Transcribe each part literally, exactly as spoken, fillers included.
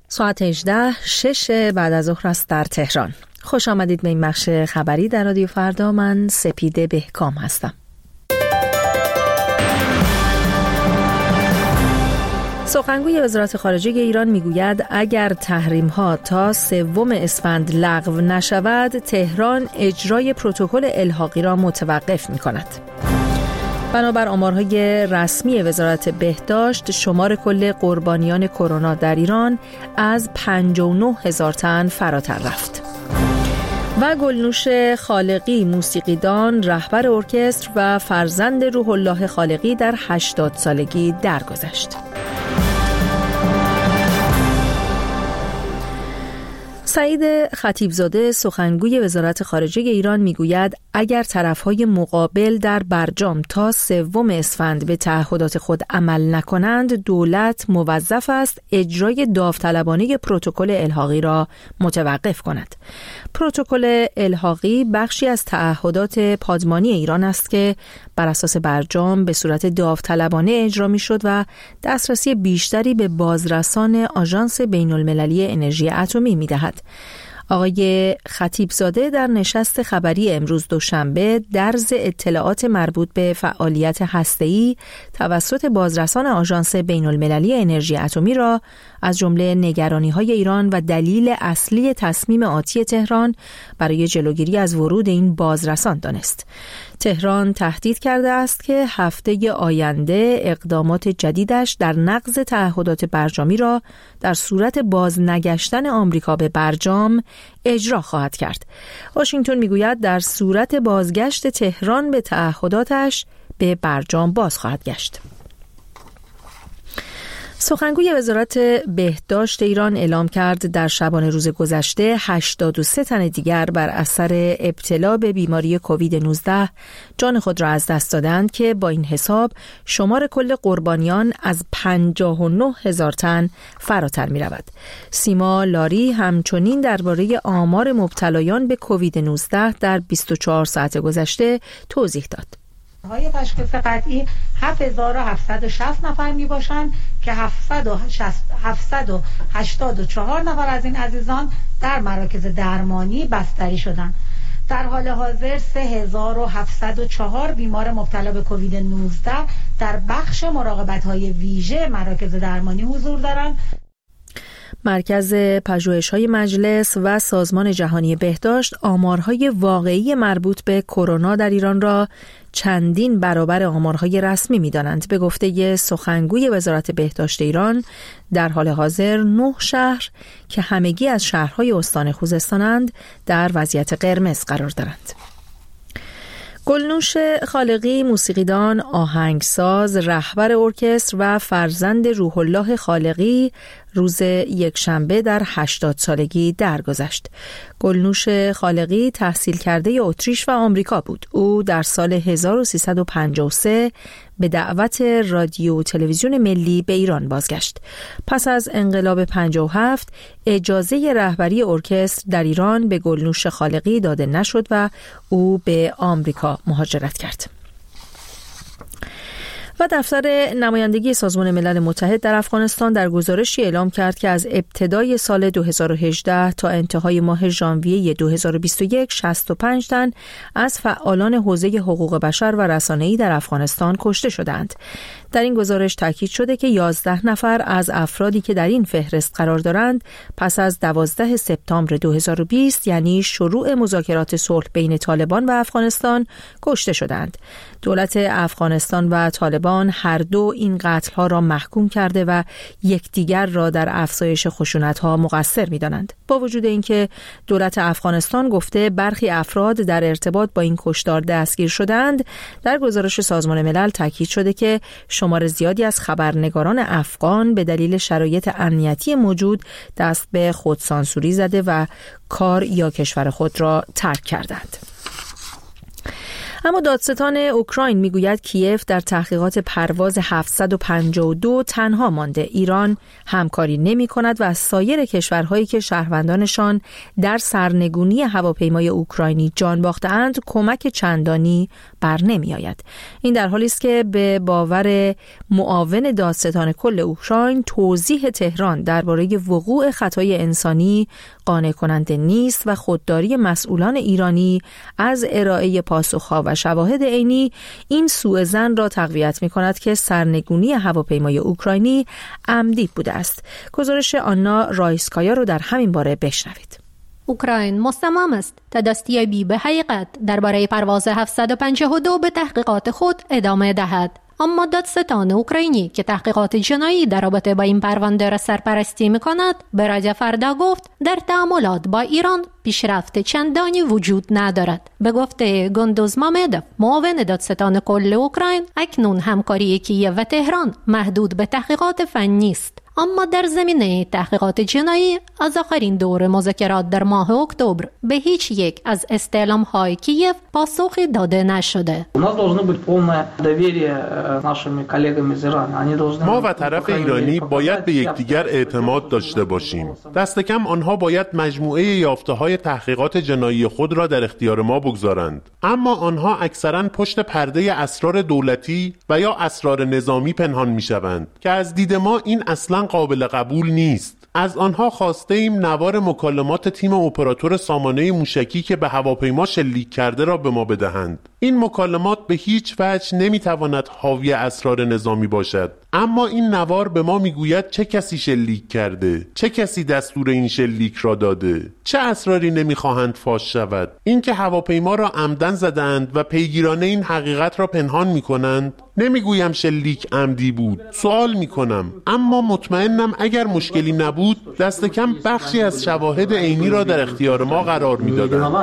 ساعت هجده شش بعد از ظهر است در تهران. خوش آمدید به این بخش خبری در رادیو فردا. من سپیده بهکام هستم. سخنگوی وزارت خارجه ایران میگوید اگر تحریم‌ها تا سوم اسفند لغو نشود، تهران اجرای پروتکل الحاقی را متوقف می‌کند. بنابر آمارهای رسمی وزارت بهداشت، شمار کل قربانیان کرونا در ایران از پنجاه و نه هزار تن فراتر رفت. و گلنوش خالقی، موسیقیدان، رهبر ارکستر و فرزند روح الله خالقی در هشتاد سالگی درگذشت. سعید خطیبزاده، سخنگوی وزارت خارجه ایران میگوید اگر طرفهای مقابل در برجام تا سوم اسفند به تعهدات خود عمل نکنند، دولت موظف است اجرای داوطلبانه پروتکل الحاقی را متوقف کند. پروتکل الحاقی بخشی از تعهدات پادمانی ایران است که بر اساس برجام به صورت داوطلبانه اجرا میشد و دسترسی بیشتری به بازرسان آژانس بین‌المللی انرژی اتمی میدهد. آقای خطیبزاده در نشست خبری امروز دوشنبه درز اطلاعات مربوط به فعالیت هسته‌ای توسط بازرسان آژانس بین‌المللی انرژی اتمی را از جمله نگرانی‌های ایران و دلیل اصلی تصمیم آتی تهران برای جلوگیری از ورود این بازرسان دانست. تهران تهدید کرده است که هفته آینده اقدامات جدیدش در نقض تعهدات برجامی را در صورت بازنگشتن آمریکا به برجام اجرا خواهد کرد. واشنگتن میگوید در صورت بازگشت تهران به تعهداتش به برجام باز خواهد گشت. سخنگوی وزارت بهداشت ایران اعلام کرد در شبانه روز گذشته هشتاد و سه تن دیگر بر اثر ابتلا به بیماری کووید نوزده جان خود را از دست دادند که با این حساب شمار کل قربانیان از پنجاه و نه هزار تن فراتر می رود. سیما لاری همچنین درباره آمار مبتلایان به کووید نوزده در بیست و چهار ساعت گذشته توضیح داد. های تشخیص قطعی هفت هزار و هفتصد و شصت نفر می باشند که هفتصد و هشتاد و چهار نفر از این عزیزان در مراکز درمانی بستری شدند. در حال حاضر سه هزار و هفتصد و چهار بیمار مبتلا به کووید نوزده در بخش مراقبت‌های ویژه مراکز درمانی حضور دارند. مرکز پژوهش‌های مجلس و سازمان جهانی بهداشت آمارهای واقعی مربوط به کرونا در ایران را چندین برابر آمارهای رسمی می‌دانند. به گفته سخنگوی وزارت بهداشت ایران، در حال حاضر نه شهر که همگی از شهرهای استان خوزستانند در وضعیت قرمز قرار دارند. گلنوش خالقی، موسیقیدان، آهنگساز، رهبر ارکستر و فرزند روح الله خالقی روز یکشنبه در هشتاد سالگی درگذشت. گلنوش خالقی تحصیل کرده اتریش و آمریکا بود. او در سال هزار و سیصد و پنجاه و سه به دعوت رادیو و تلویزیون ملی به ایران بازگشت. پس از انقلاب پنجاه و هفت اجازه رهبری ارکستر در ایران به گلنوش خالقی داده نشد و او به آمریکا مهاجرت کرد. و دفتر نمایندگی سازمان ملل متحد در افغانستان در گزارشی اعلام کرد که از ابتدای سال دو هزار و هجده تا انتهای ماه ژانویه دو هزار و بیست و یک شصت و پنج تن از فعالان حوزه حقوق بشر و رسانه‌ای در افغانستان کشته شدند. در این گزارش تاکید شده که یازده نفر از افرادی که در این فهرست قرار دارند پس از دوازده سپتامبر دو هزار و بیست، یعنی شروع مذاکرات صلح بین طالبان و افغانستان، کشته شدند. دولت افغانستان و طالبان هر دو این قتل‌ها را محکوم کرده و یکدیگر را در افزایش خشونت‌ها مقصر می‌دانند. با وجود اینکه دولت افغانستان گفته برخی افراد در ارتباط با این کشتار دستگیر شدند، در گزارش سازمان ملل تاکید شده که شمار زیادی از خبرنگاران افغان به دلیل شرایط امنیتی موجود دست به خودسانسوری زده و کار یا کشور خود را ترک کردند. اما دادستان اوکراین میگوید کیف در تحقیقات پرواز هفتصد و پنجاه و دو تنها مانده. ایران همکاری نمی کند و از سایر کشورهایی که شهروندانشان در سرنگونی هواپیمای اوکراینی جان باخته‌اند کمک چندانی بر نمی آید. این در حالی است که به باور معاون دادستان کل اوکراین توضیح تهران درباره وقوع خطای انسانی قانع کننده نیست و خودداری مسئولان ایرانی از ارائه پاسخها و شواهد عینی این سوء ظن را تقویت می کند که سرنگونی هواپیمای اوکراینی عمدی بوده است. گزارش آنا رایسکایا رو در همین باره بشنوید. اوکراین مصمم است تا دستیابی به حقیقت درباره پرواز هفتصد و پنجاه و دو به تحقیقات خود ادامه دهد. اما دادستان اوکراینی که تحقیقات جنایی در رابطه با این پرونده را سرپرستی می‌کند به رادیو فردا گفت در تعاملات با ایران پیشرفت چندانی وجود ندارد. به گفته گندوز مامدوف معاون دادستان کل اوکراین اکنون همکاری کیف و تهران محدود به تحقیقات فنی است. اما در زمینه تحقیقات جنایی از آخرین دور مذاکرات در ماه اکتبر به هیچ یک از استعلام‌های کیف پاسخی داده نشده. ما و طرف ایرانی باید به یکدیگر اعتماد داشته باشیم. دست کم آنها باید مجموعه یافته‌های تحقیقات جنایی خود را در اختیار ما بگذارند. اما آنها اکثراً پشت پرده اسرار دولتی و یا اسرار نظامی پنهان می‌شوند که از دید ما این اصلاً قابل قبول نیست. از آنها خواسته ایم نوار مکالمات تیم اپراتور سامانه موشکی که به هواپیما شلیک کرده را به ما بدهند. این مکالمات به هیچ وجه نمیتواند حاوی اسرار نظامی باشد. اما این نوار به ما میگوید چه کسی شلیک کرده، چه کسی دستور این شلیک را داده، چه اسراری نمیخواهند فاش شود. اینکه هواپیما را عمدن زدند و پیگیرانه این حقیقت را پنهان میکنند. نمیگویم شلیک عمدی بود، سوال میکنم. اما مطمئنم اگر مشکلی نبود دست کم بخشی از شواهد عینی را در اختیار ما قرار میدادند.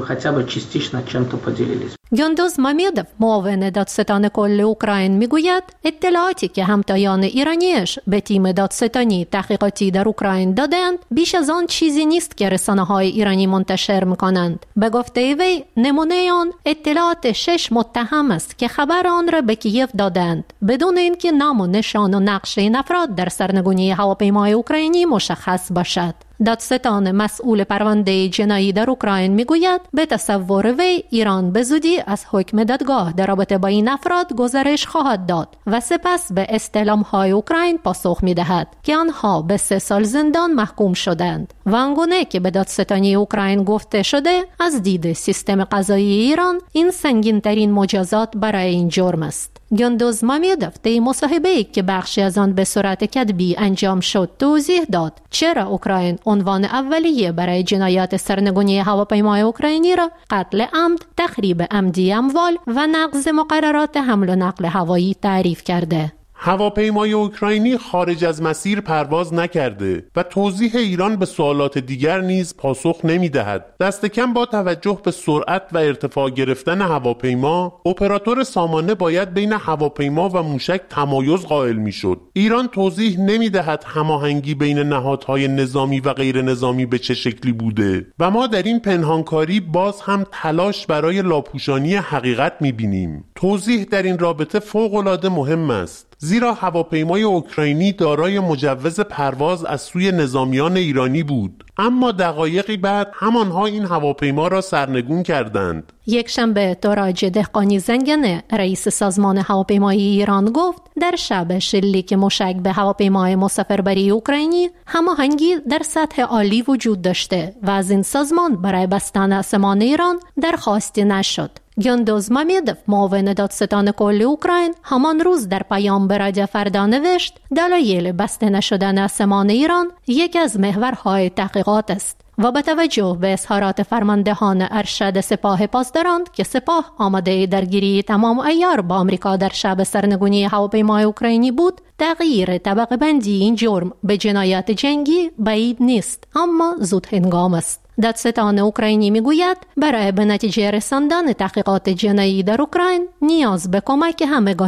گندوز مامدوف معاون دادستان کل اوکراین میگوید اطلاعاتی که همتایان ایرانیش به تیم دادستانی تحقیقاتی در اوکراین دادند بیش از آن چیزی نیست که رسانه‌های ایرانی منتشر میکنند. به گفته وی نمونه آن اطلاعات شش متهم است که خبر آن را به کیف دادند بدون اینکه نام و نشان و نقش این افراد در سرنگونی هواپیمای اوکراینی مشخص باشد. دادستان مسئول پرونده جنایی در اوکراین میگوید به تصور وی ایران به زودی از حکم دادگاه در رابطه با این افراد گزارش خواهد داد و سپس به استعلام‌های اوکراین پاسخ میدهد که آنها به سه سال زندان محکوم شدند و آنگونه که به دادستانی اوکراین گفته شده از دید سیستم قضایی ایران این سنگین ترین مجازات برای این جرم است. گندوز مامدوف در مصاحبه‌ای که بخشی از آن به صورت کتبی انجام شد توضیح داد چرا اوکراین عنوان اولیه برای جنایات سرنگونی هواپیمای اوکراینی را قتل عمد، تخریب عمدی اموال و نقض مقررات حمل و نقل هوایی تعریف کرده. هواپیمای اوکراینی خارج از مسیر پرواز نکرده و توضیح ایران به سوالات دیگر نیز پاسخ نمی‌دهد. دست کم با توجه به سرعت و ارتفاع گرفتن هواپیما، اپراتور سامانه باید بین هواپیما و موشک تمایز قائل می‌شد. ایران توضیح نمی‌دهد هماهنگی بین نهادهای نظامی و غیر نظامی به چه شکلی بوده و ما در این پنهانکاری باز هم تلاش برای لاپوشانی حقیقت می‌بینیم. توضیح در این رابطه فوق‌العاده مهم است. زیرا هواپیمای اوکراینی دارای مجوز پرواز از سوی نظامیان ایرانی بود، اما دقایقی بعد همانها این هواپیما را سرنگون کردند. یک شنبه تاراج دهقانی زنگنه رئیس سازمان هواپیمایی ایران گفت در شب شلیک موشک به هواپیمای مسافربری اوکراینی هماهنگی در سطح عالی وجود داشته و از این سازمان برای بستن آسمان ایران درخواستی نشد. گندوز مامدوف معاون دادستان کل اوکراین همان روز در پیام به رادیو فردا نوشت دلایل بسته نشدن آسمان ایران یک از محورهای تحقیقات است و با توجه به اظهارات فرماندهان ارشد سپاه پاسداران که سپاه آماده درگیری تمام عیار با آمریکا در شب سرنگونی هواپیمای اوکراینی بود، تغییر طبقه بندی این جرم به جنایات جنگی بعید نیست اما زود هنگام است. دادستان اوکراینی میگوید برای به نتیجه رساندن تحقیقات جنایی در اوکراین نیاز به کمک همگانی است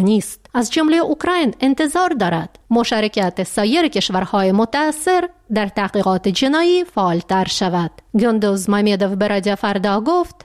از جمله اوکراین انتظار دارد مشارکت سایر کشورهای متأثر در تحقیقات جنایی فعالتر شود. گندوز مامیدوف به رادیو فردا گفت: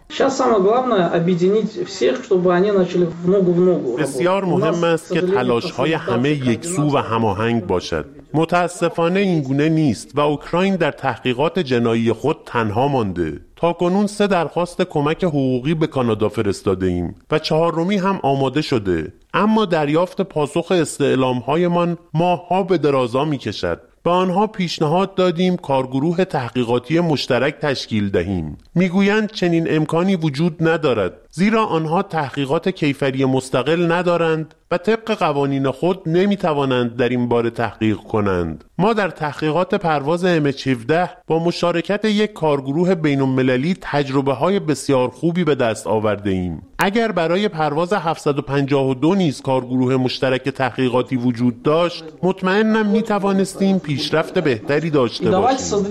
بسیار مهم است که تلاش‌های همه یکسو و هماهنگ باشد. متاسفانه این گونه نیست و اوکراین در تحقیقات جنایی خود تنها مانده. تاکنون سه درخواست کمک حقوقی به کانادا فرستاده ایم و چهارمی هم آماده شده، اما دریافت پاسخ استعلام‌هایمان ماه‌ها به درازا می‌کشد. به آنها پیشنهاد دادیم کارگروه تحقیقاتی مشترک تشکیل دهیم. میگویند چنین امکانی وجود ندارد، زیرا آنها تحقیقات کیفری مستقل ندارند و طبق قوانین خود نمیتوانند در این باره تحقیق کنند. ما در تحقیقات پرواز ام اچ هفده با مشارکت یک کارگروه بین‌المللی تجربه های بسیار خوبی به دست آورده ایم. اگر برای پرواز هفتصد و پنجاه و دو نیز کارگروه مشترک تحقیقاتی وجود داشت، مطمئنم میتوانستیم پیشرفت بهتری داشته باشیم.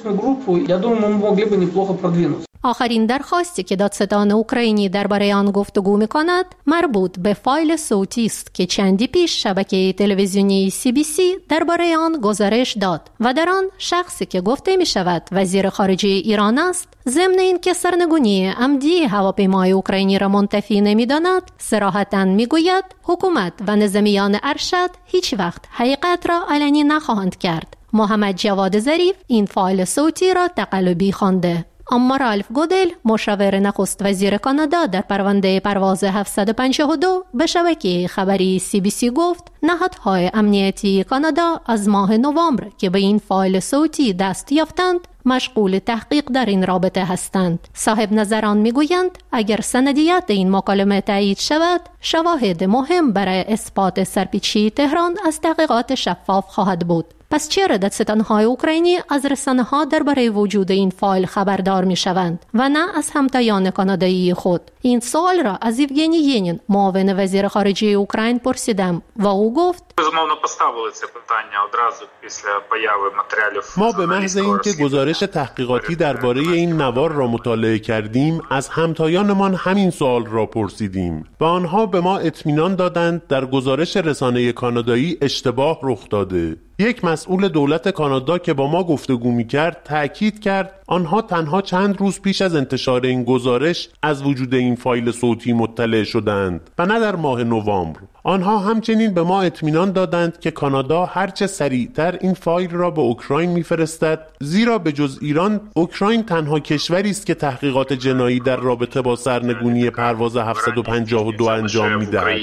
آخرین درخواستی که دادستان اوکراینی درباره آن گفتگو می‌کند مربوط به فایل صوتی است که چندی پیش شبکه تلویزیونی سی بی سی درباره آن گزارش داد و در آن شخصی که گفته می‌شود وزیر خارجه ایران است، ضمن اینکه سرنگونی عمدی هواپیمای اوکراینی را منتفی نمی‌داند، صراحتاً می‌گوید حکومت و نظامیان ارشد هیچ وقت حقیقت را علنی نخواهند کرد. محمد جواد ظریف این فایل صوتی را تقلبی خوانده. اما رالف گودل، مشاور نخست وزیر کانادا در پرونده پرواز هفتصد و پنجاه و دو، به شبکه خبری سی بی سی گفت نهادهای امنیتی کانادا از ماه نوامبر که به این فایل صوتی دست یافتند مشغول تحقیق در این رابطه هستند. صاحب نظران میگویند اگر سندیت این مکالمه تایید شود، شواهد مهم برای اثبات سرپیچی تهران از تحقیقات شفاف خواهد بود. پس چرا دادستان‌های اوکراینی از رسانه‌ها درباره وجود این فایل خبردار می‌شوند و نه از همتایان کانادایی خود؟ این سوال را از یوگنی ینین، معاون وزیر خارجه اوکراین، پرسیدم و او گفت: ما به محض اینکه گزارش تحقیقاتی درباره این نوار را مطالعه کردیم، از همتایانمان همین سوال را پرسیدیم و آنها به ما اطمینان دادند در گزارش رسانه کانادایی اشتباه رخ داده. یک مسئول دولت کانادا که با ما گفتگو می‌کرد تأکید کرد آنها تنها چند روز پیش از انتشار این گزارش از وجود این فایل صوتی مطلع شدند و نه در ماه نوامبر. آنها همچنین به ما اطمینان دادند که کانادا هرچه سریعتر این فایل را به اوکراین می‌فرستد، زیرا به جز ایران اوکراین تنها کشوری است که تحقیقات جنایی در رابطه با سرنگونی پرواز هفتصد و پنجاه و دو انجام می‌دهد.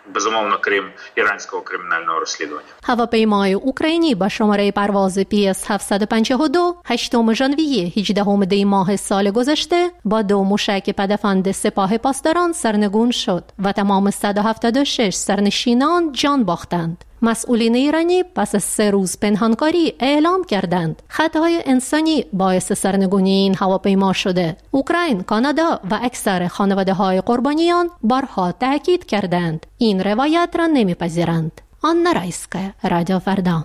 هواپیمای اوکراینی با شماره پرواز پی اس هفتصد و پنجاه و دو هشتم ژانویه هجدهم دی ماه سال گذشته با دو موشک پدافند سپاه پاسداران سرنگون شد و تمام صد و هفتاد و شش سرنشینان جان باختند. مسئولین ایرانی پس از سه روز پنهانکاری اعلام کردند خطای انسانی باعث سرنگونی این هواپیما شده. اوکراین، کانادا و اکثر خانواده‌های قربانیان بارها تاکید کردند این روایت را نمیپذیرند. آنا رایسکا، رادیو فردا.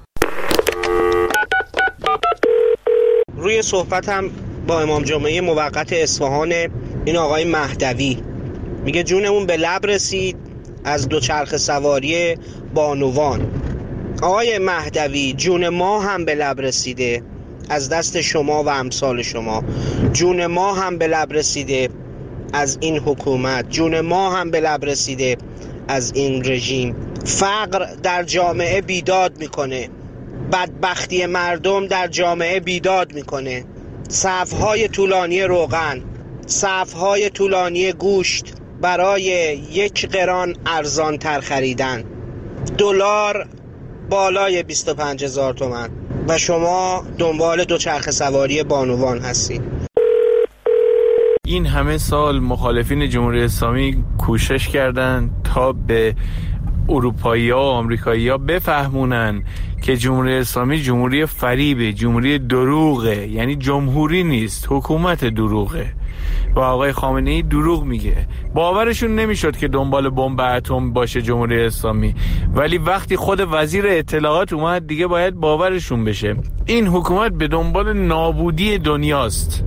روی صحبت هم با امام جمعه موقت اصفهان این آقای مهدوی میگه جونمون به لب رسید از دوچرخه سواری بانوان. آقای مهدوی، جون ما هم به لب رسیده از دست شما و امثال شما. جون ما هم به لب رسیده از این حکومت. جون ما هم به لب رسیده از این رژیم. فقر در جامعه بیداد میکنه، بدبختی مردم در جامعه بیداد میکنه. صفهای طولانی روغن، صفهای طولانی گوشت برای یک قران ارزان تر خریدن، دلار بالای بیست و پنج هزار تومان و شما دنبال دوچرخه سواری بانوان هستید. این همه سال مخالفین جمهوری اسلامی کوشش کردند تا به اروپایی ها و آمریکایی ها بفهمونن که جمهوری اسلامی جمهوری فریبه، جمهوری دروغه، یعنی جمهوری نیست، حکومت دروغه و آقای خامنه ای دروغ میگه. باورشون نمیشد که دنبال بمب اتم باشه جمهوری اسلامی، ولی وقتی خود وزیر اطلاعات اومد دیگه باید باورشون بشه. این حکومت به دنبال نابودی دنیاست.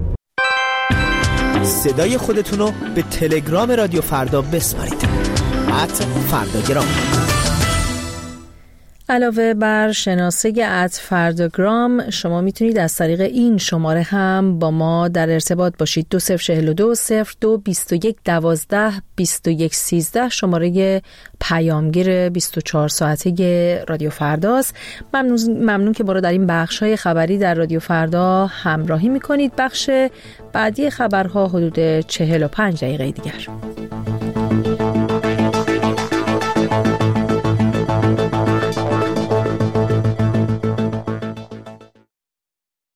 صدای خودتونو به تلگرام رادیو فردا بسپارید. ات فرداگرام. علاوه بر شناسه ات فرداگرام، شما میتونید از طریق این شماره هم با ما در ارتباط باشید. دو صفر چهل دو صفر دو بیست و یک دوازده بیست و یک سیزده شماره پیامگیر بیست و چهار ساعته رادیو فرداست. ممنون, ممنون که ما رو در این بخش‌های خبری در رادیو فردا همراهی میکنید. بخش بعدی خبرها حدود چهل و پنج دقیقه دیگر.